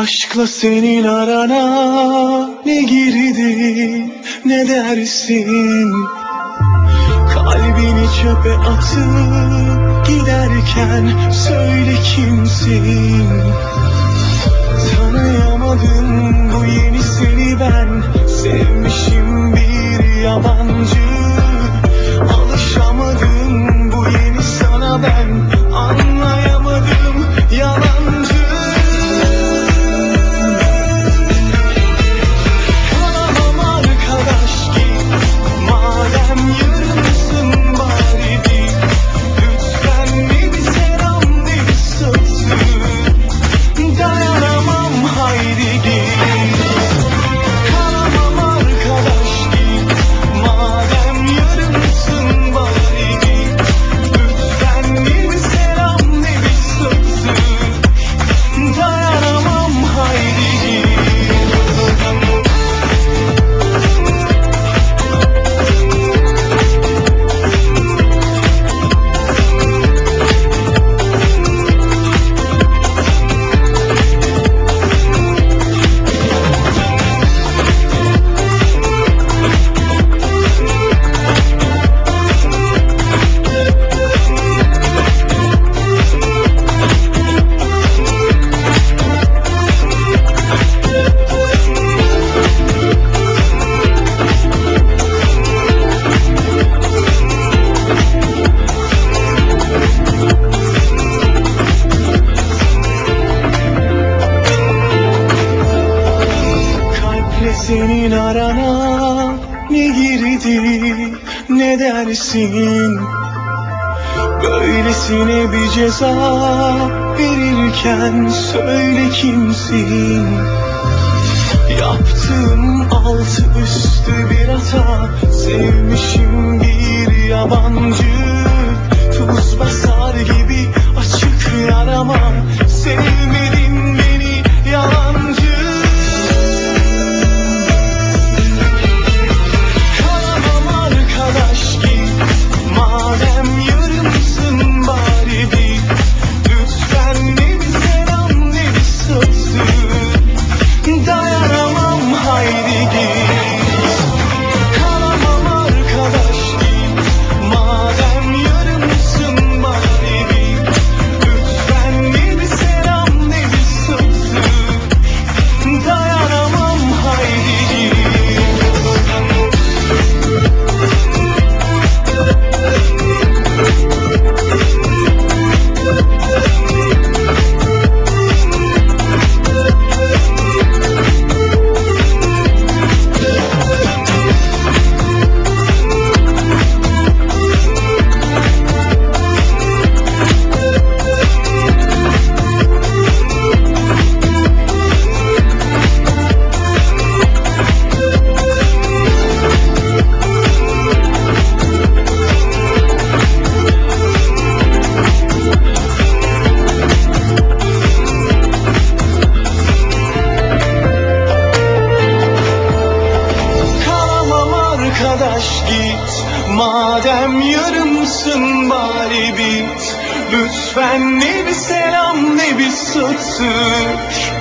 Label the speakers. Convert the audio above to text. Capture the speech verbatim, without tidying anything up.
Speaker 1: Aşkla senin arana ne girdi, ne dersin? Kalbini çöpe atıp giderken söyle kimsin? Tanıyamadım bu yeni seni ben, sevmişim bir yabancı. Alışamadım bu yeni sana ben, anlayamadım yalancı. Kalamam arkadaş git, madem yarımsın bari bir. Lütfen ne bir selam ne bir sözü, dayanamam haydi git. Kalamam arkadaş git, madem yarımsın bari git. Lütfen ne bir selam ne bir sözü, dayanamam haydi git. Kalple senin arana ne girdi, ne dersin? Böylesine bir ceza verirken söyle kimsin? Yaptığım altı üstü bir hata, sevmişim bir yabancı. Tuz basar gibi açık yarama, sevmedin beni yalancı. Kalamam arkadaş git, madem yarımsın bari bir. Lütfen ne bir selam ne bir sözü, dayanamam haydi git. Kalamam arkadaş git, madem yarımsın bari bir. Lütfen ne bir selam ne bir sözü, dayanamam haydi git. Kalamam arkadaş git, madem yarımsın bari bit. Lütfen ne bir selam ne bir sözü,